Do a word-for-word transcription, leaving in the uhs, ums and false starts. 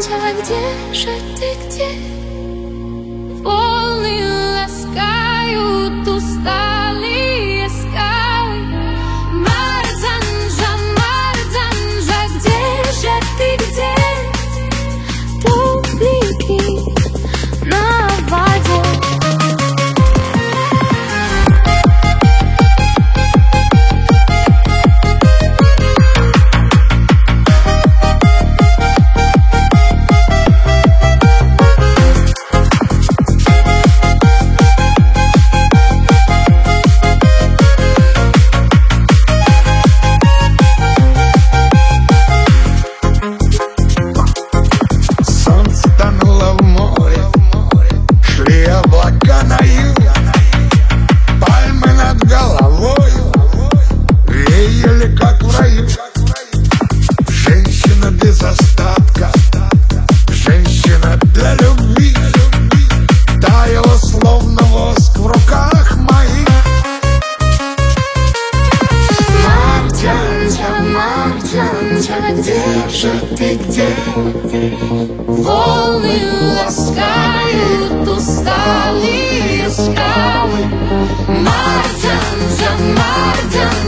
где же ты, где? Волны ласкают усталые скалы. Марджанжа, Марджанжа, где же ты, где? Тупики на воде. Женщина без остатка, женщина для любви, таяла словно воск в руках моих. Марджанжа, Марджанжа, где же ты, где? Волны ласкают усталые скалы. Марджанжа, Марджанжа.